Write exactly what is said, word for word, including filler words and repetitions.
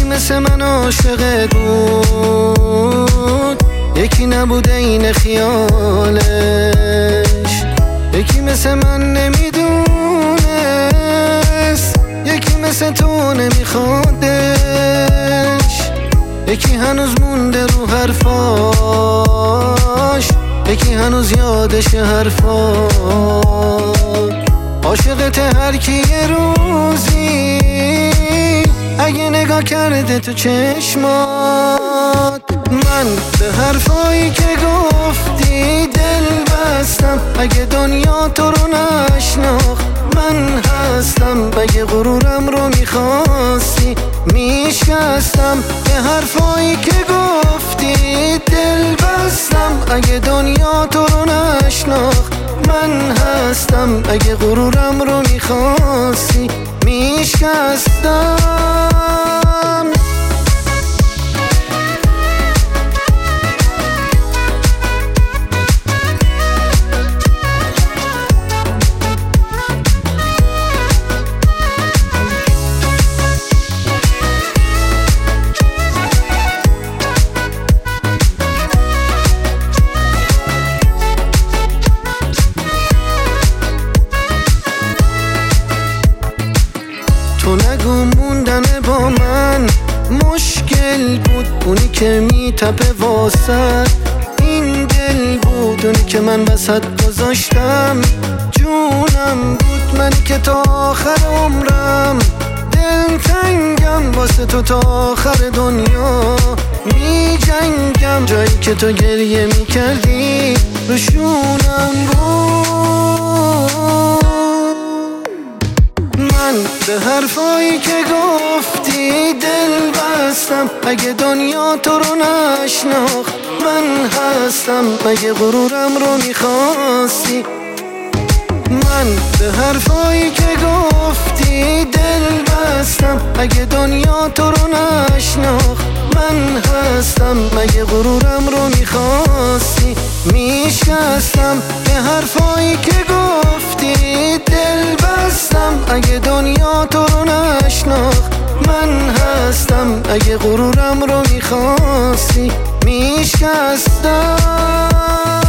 مثل من عاشقت بود، یکی نبوده این خیالش، یکی مثل من نمیدونست، یکی مثل تو نمیخوادش، یکی هنوز مونده رو حرفاش، یکی هنوز یادش حرفاش. عاشقت هر کی یه روزی اگه نگاه کرده تو چشمات. من به حرفایی که گفتی دل بستم، اگه دنیا تو رو نشناخت من هستم. مگه غرورم رو میخواستی میشکستم، به حرفایی که گفتی دل بستم. اگه دنیا تو رو نشناخت من هستم، اگه غرورم رو میخواستی میشکستم. تو نگو موندن با من مشکل بود، اونی که میتپه واسد این دل بود، اونی که من وسط گذاشتم جونم بود. من که تا آخر عمرم دل تنگم واسه تو، تا آخر دنیا می جنگم. جایی که تو گریه میکردی روشونم بود. من به حرفایی که گفتی دل بستم، اگه دنیا تو رو نشناخت من هستم. مگه غرورم رو میخواستی؟ من به حرفایی که گفتی دل بستم، اگه دنیا تو رو نشناخت من هستم. مگه غرورم رو میخواستی میشکستم، به حرفایی که گفتی دل بستم. اگه دنیا تو رو نشناخت من هستم، اگه غرورم رو میخواستی میشکستم.